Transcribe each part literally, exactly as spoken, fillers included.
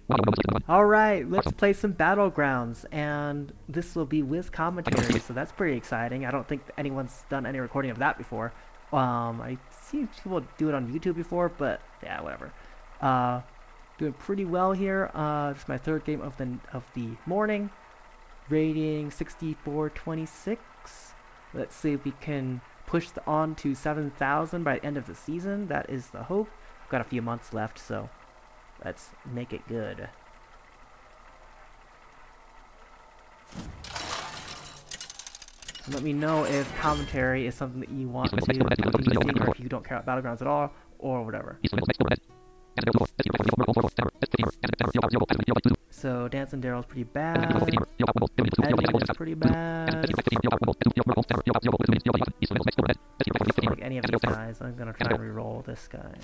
Alright, let's play some Battlegrounds, and this will be with commentary, so that's pretty exciting. I don't think anyone's done any recording of that before. Um, I see people do it on YouTube before, but yeah, whatever. Uh, doing pretty well here. Uh, this is my third game of the of the morning. Rating sixty-four twenty-six. Let's see if we can push the on to seven thousand by the end of the season. That is the hope. I've got a few months left, so let's make it good. Let me know if commentary is something that you want to be using, or if you don't care about Battlegrounds at all, or whatever. So, Dance and Daryl's pretty bad. Eddie is pretty bad. I don't like any of these guys. I'm gonna try and reroll this guy.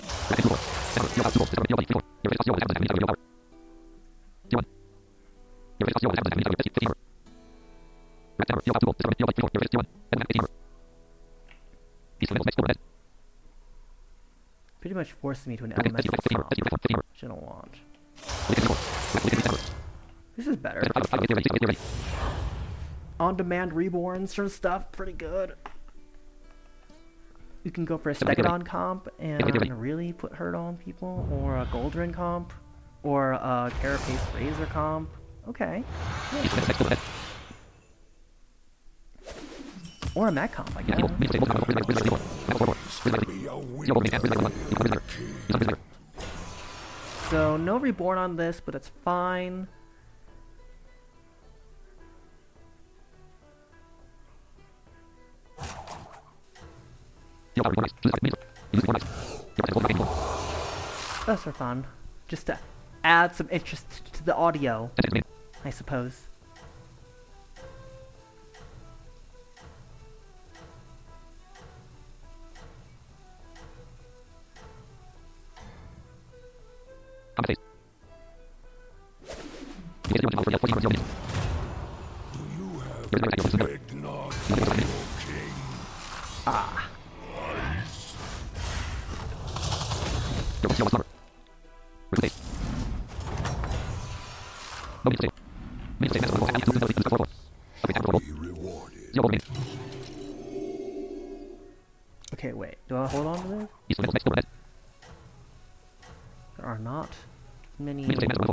Pretty much forced me to an elemental comp, which I don't want. This is better. On-demand reborns from stuff, pretty good. You can go for a Stegadon comp and really put hurt on people, or a Goldrin comp, or a Carapace Razor comp. Okay. Yeah. Or a Mac comp, I guess. So, no reborn on this, but that's fine. Those are fun. Just to add some interest to the audio, I suppose. Ah. Okay, wait. Do I hold on to this? There are not many.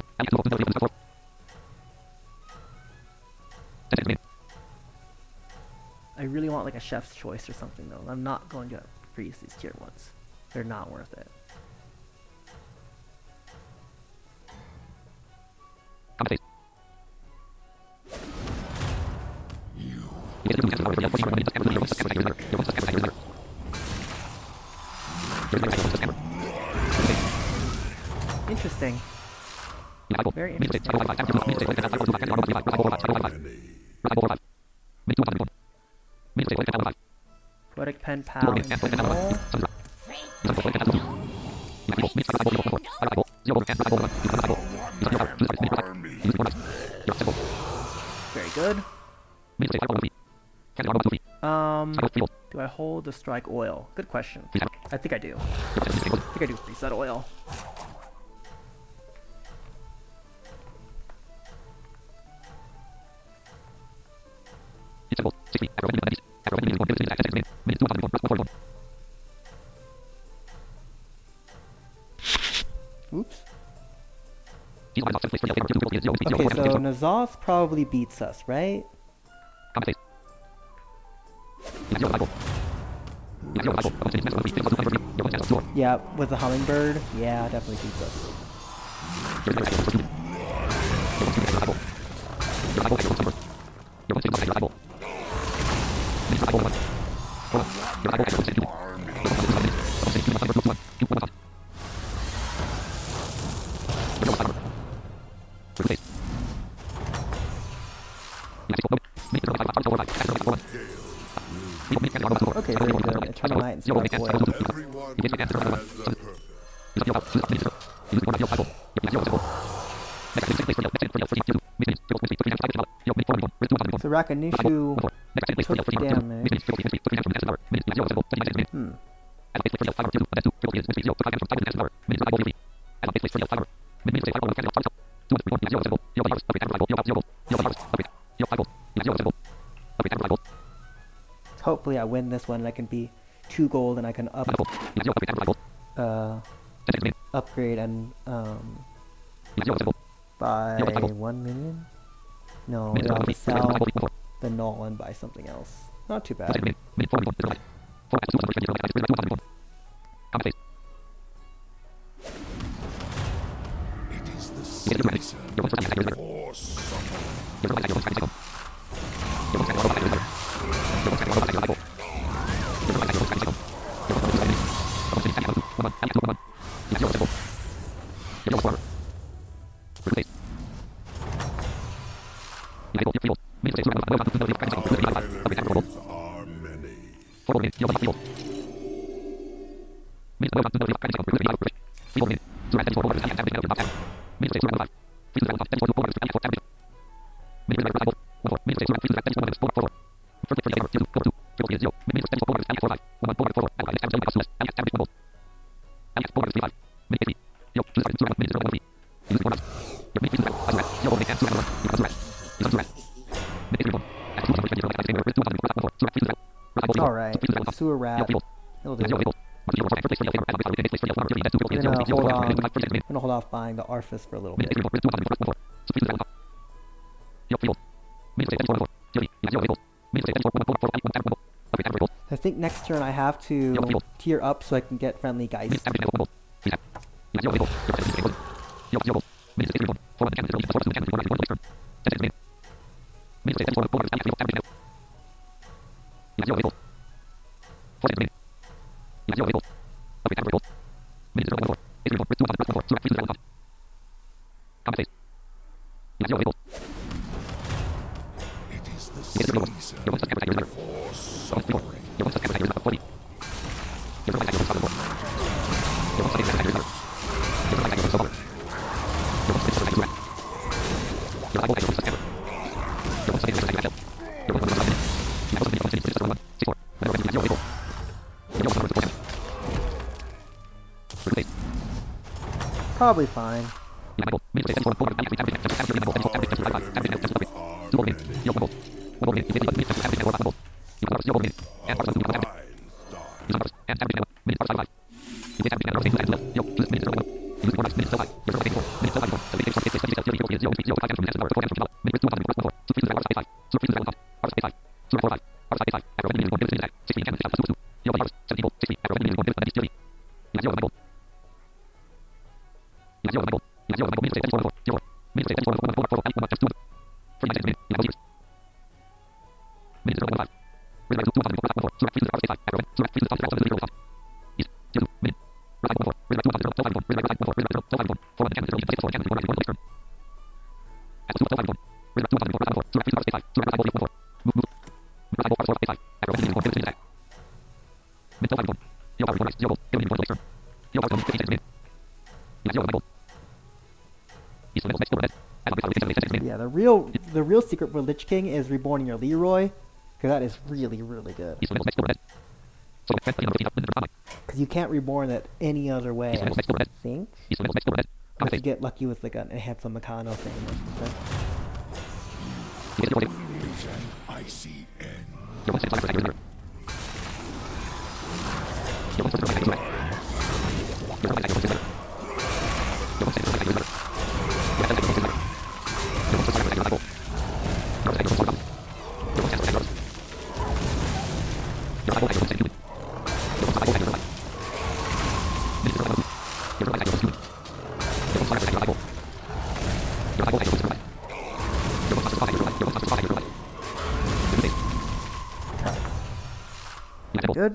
I really want like a chef's choice or something though. I'm not going to freeze these tier ones. They're not worth it. Interesting. Very interesting. Poetic Pen Pal and Control. Very good. Um, do I hold the strike oil? Good question. I think I do. I think I do reset oil. Oops. Okay, so N'Zoth probably beats us, right? Yeah, with the Hummingbird, yeah, definitely beats us. Okay, very good. Eternal Night and Strike Oil. So Rakanishu took damage. Hmm. Hopefully I win this one and I can be two gold and I can up uh upgrade and um buy one million? No, I have to sell the null and buy something else. Not too bad. It is the season for summer. Are many. Alright, sewer rat. It'll do. I'm gonna hold on. I'm gonna hold off buying the Arthas for a little bit. I think next turn I have to tier up so I can get friendly Geist. It is the season for suffering. Probably fine. Yeah, the real the real secret for Lich King is reborning your Leroy, because that is really really good. Because you can't reborn it any other way, I think. Unless you get lucky with like an enhanced Meccano thing or something. Illusion, I see end. Good.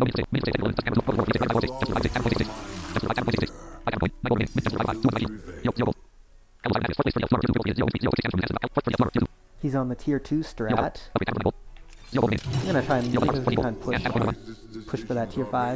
He's on the tier two strat. I'm gonna try and, try and push, push for that tier five.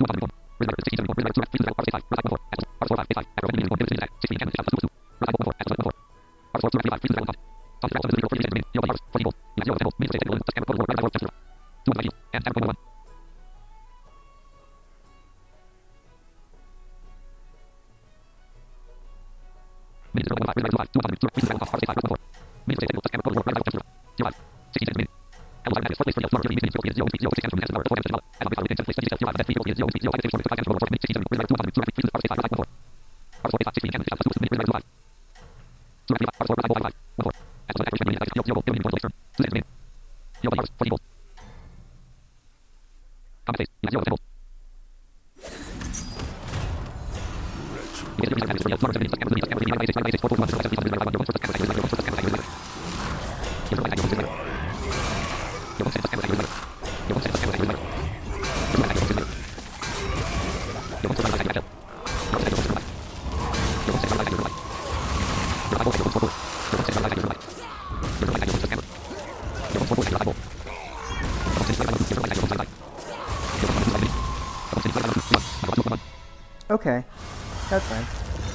Okay, that's fine.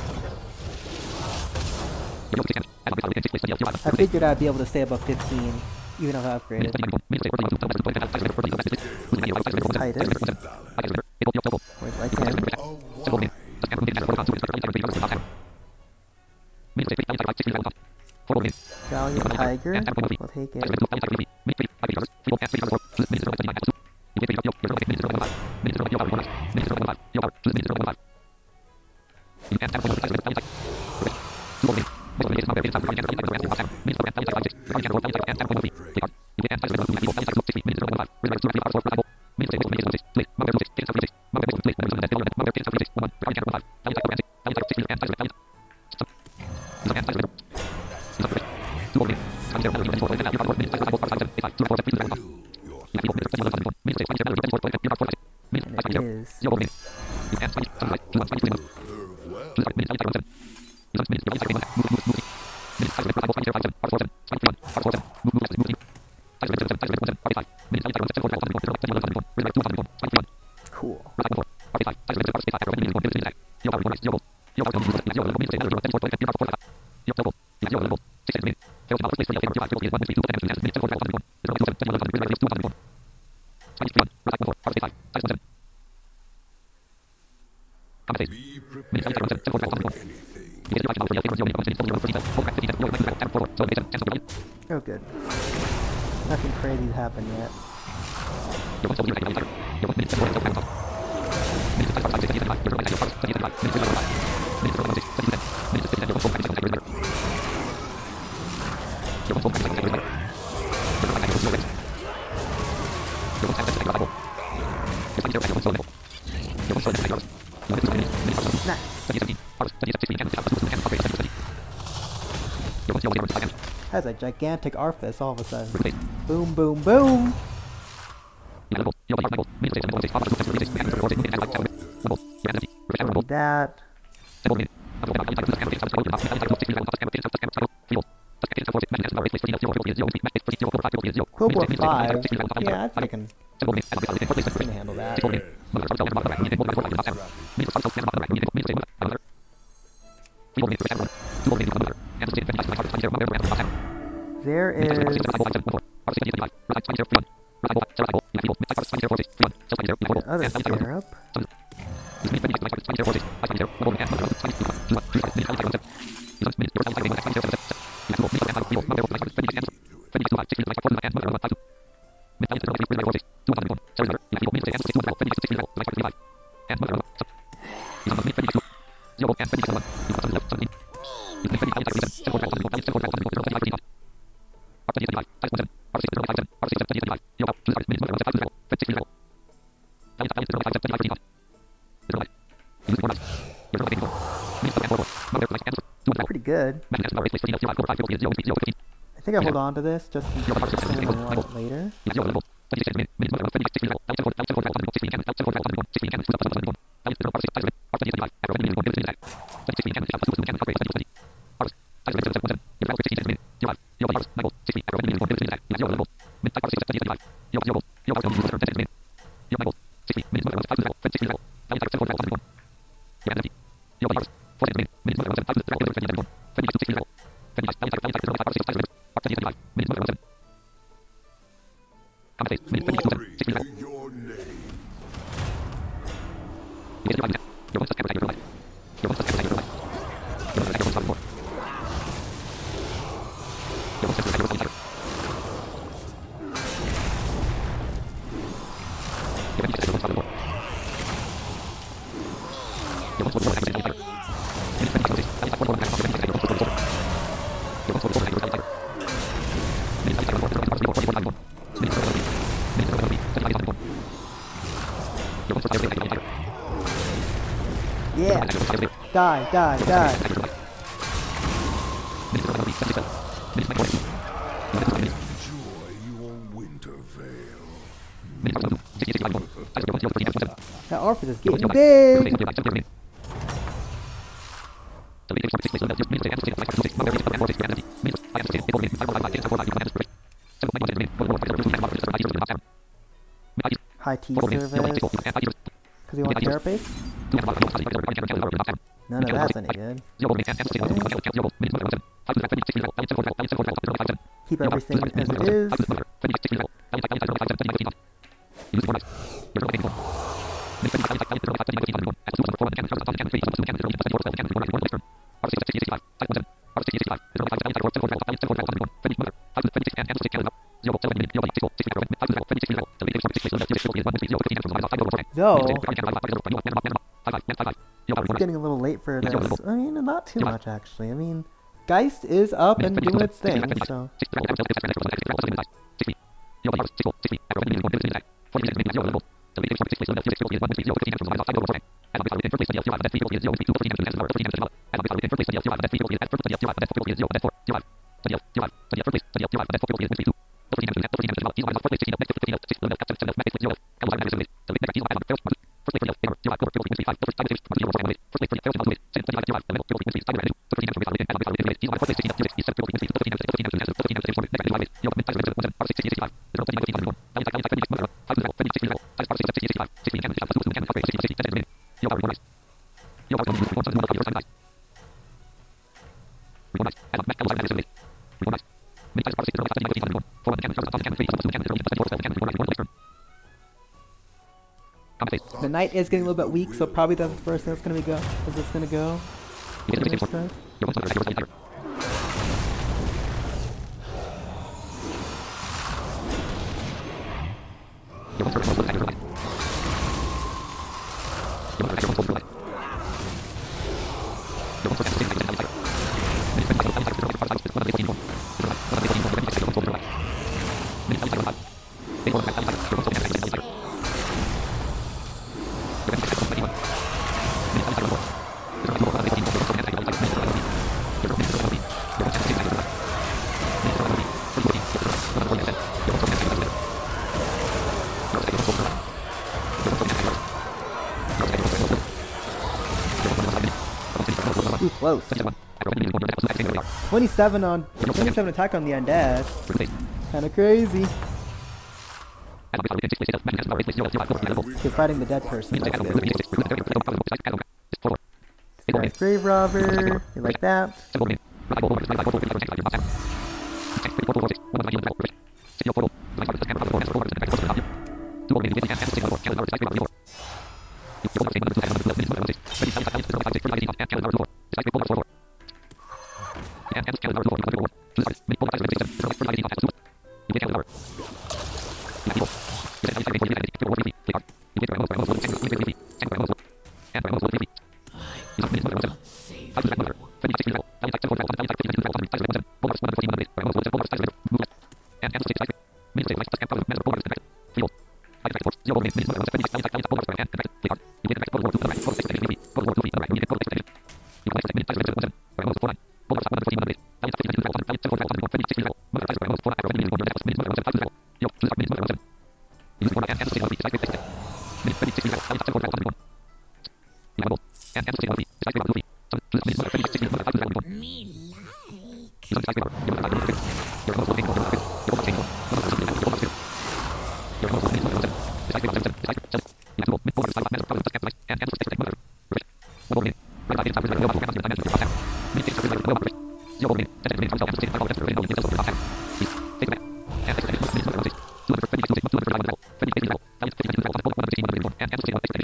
I figured I'd be able to stay above fifteen, even if I upgraded. Titus. Where's like him? Valiant Tiger. We'll take it. Cool. Be prepared for anything. Oh, good. Nothing crazy's happened yet. That's a gigantic Arthas all of a sudden. Boom, boom, boom! That. Quilboar five? Yeah, I think I can, I can handle that. There is another scarab. Pretty good. I think I hold on to this just in case I want it later. Glory to your name. Yeah. Die, die, die. Enjoy your winter veil. That Orphis is getting big. High T service. Because you want carapace? None of that's any good. Keep everything as it is. Though, it's getting a little late for this. I mean, not too much actually. I mean, Geist is up and doing its thing, so. The knight is getting a little bit weak, so probably that's the first thing that's gonna be go. Is it's gonna go? Ooh, close. twenty-seven on twenty-seven attack on the undead. Kinda crazy. You're fighting the dead person. That's good. Nice grave robber. You like that?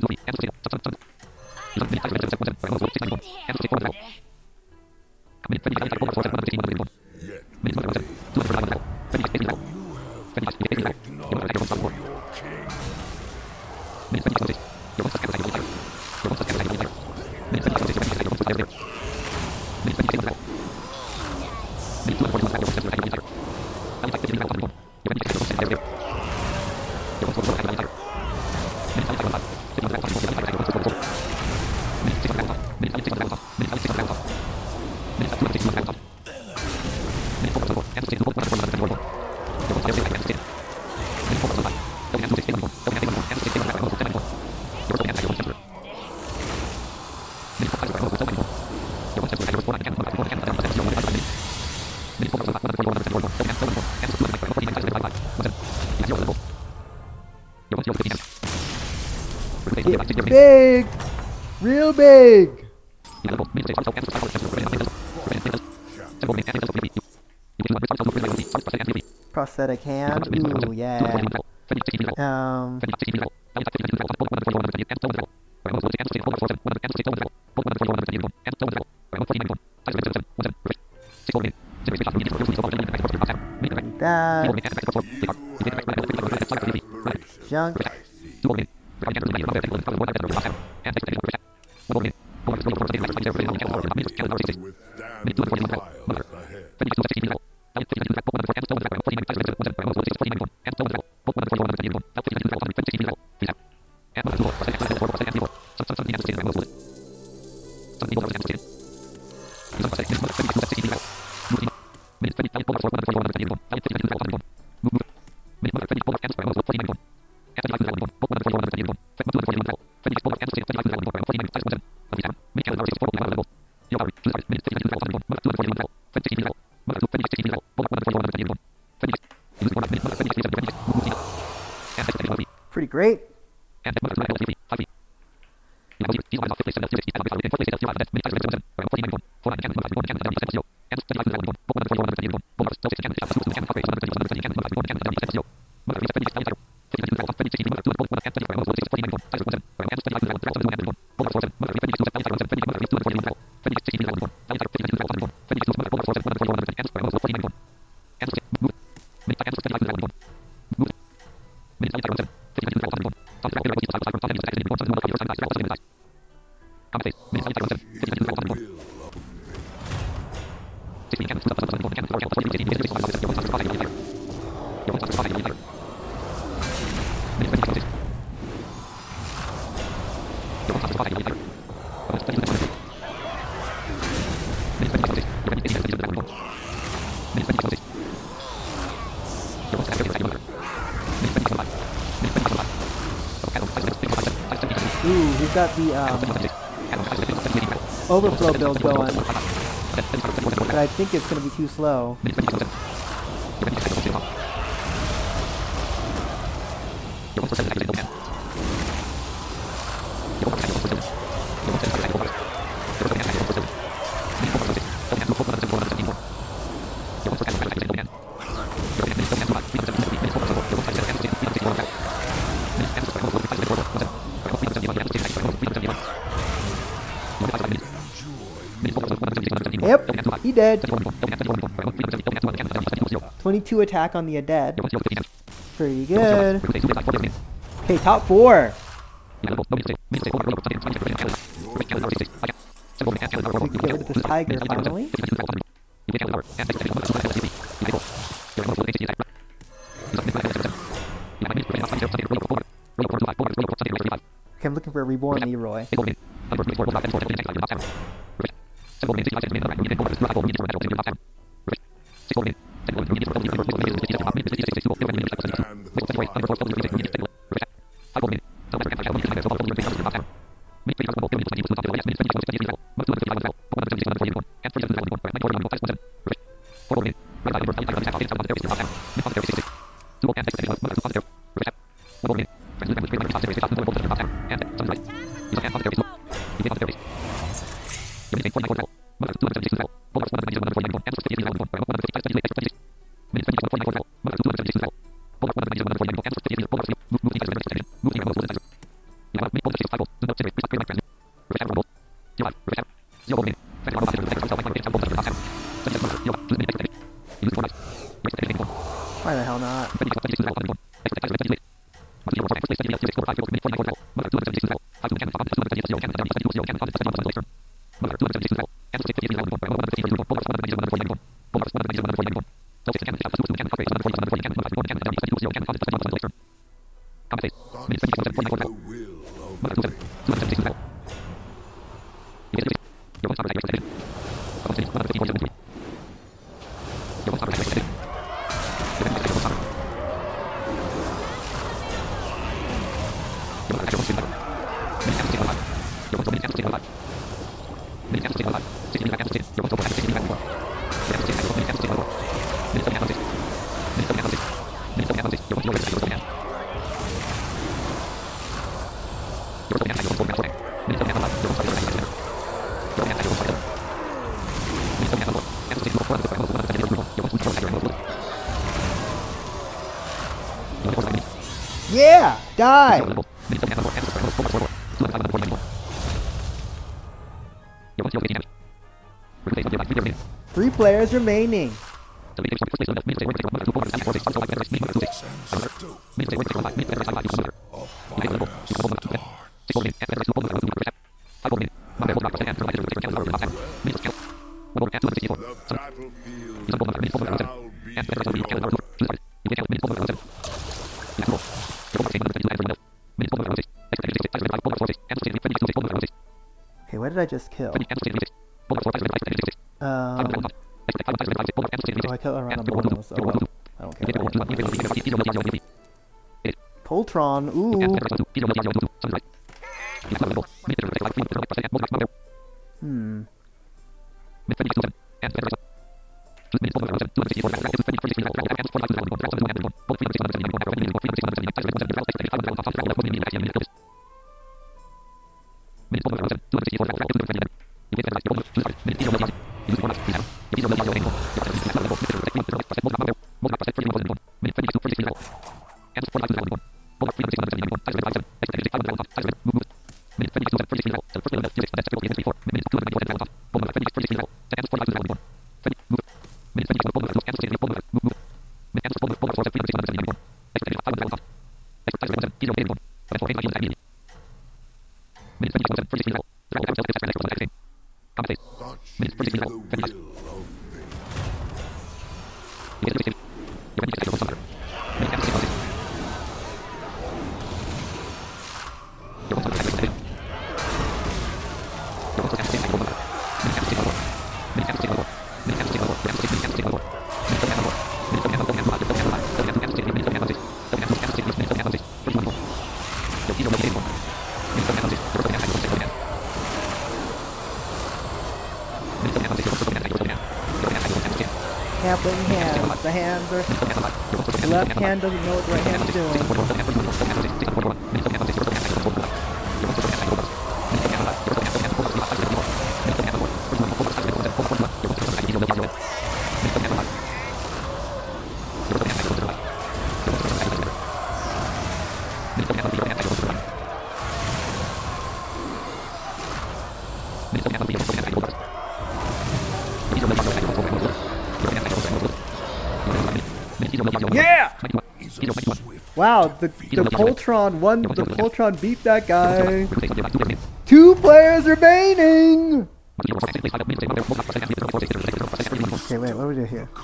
Get big! Real big! Prosthetic hand? Ooh, yeah. Um... That... Junk... Pretty great. Ooh, he's got the um, overflow build going, but I think it's going to be too slow. Yep, he dead. twenty-two attack on the Undead. Pretty good. Okay, top four. We can get rid of this tiger finally. Okay, I'm looking for a reborn Leroy. Why the hell not? Yeah! Die! Three players remaining. Okay, what did I just kill? Um, oh, I killed around the bonus. Oh well, I don't care about him. Poltron, ooh. Hmm. Helping hands. The hands are... The left hand doesn't know what the right hand's doing. Yeah! Wow, the, the Poltron won. The Poltron beat that guy. Two players remaining! Okay, wait, what do we do here?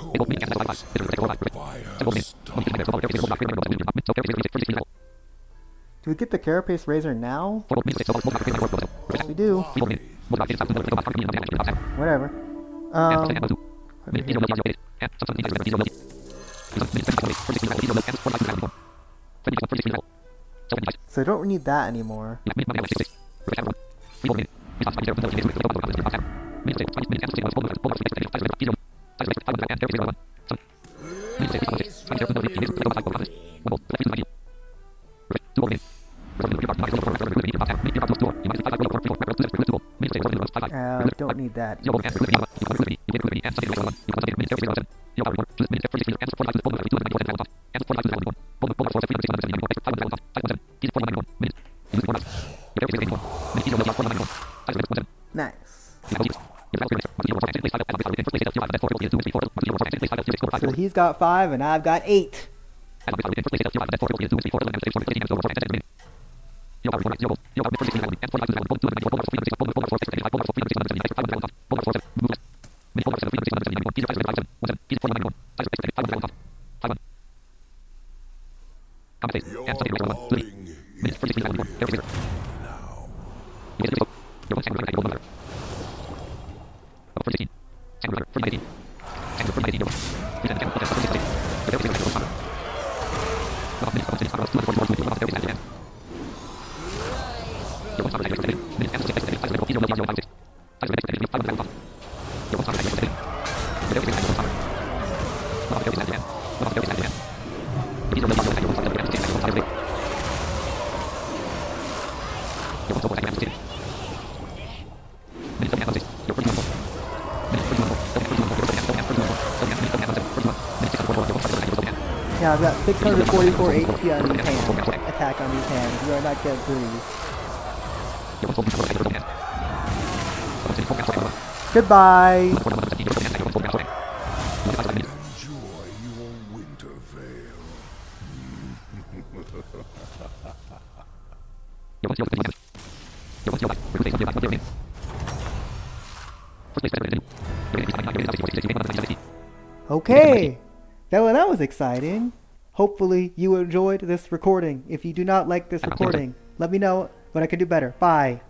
Do we get the Carapace Razor now? Yes, we do. Whatever. Um... So I don't need that anymore. Uh, don't need that. Nice. So he's got five and I've got eight. Your calling is real now. Yeah, I've got six hundred forty-four H P on these hands. Attack on these hands. You are not get breathe. Goodbye. Enjoy your winter veil. Okay. That, well, that was exciting. Hopefully you enjoyed this recording. If you do not like this recording, let me know what I can do better. Bye.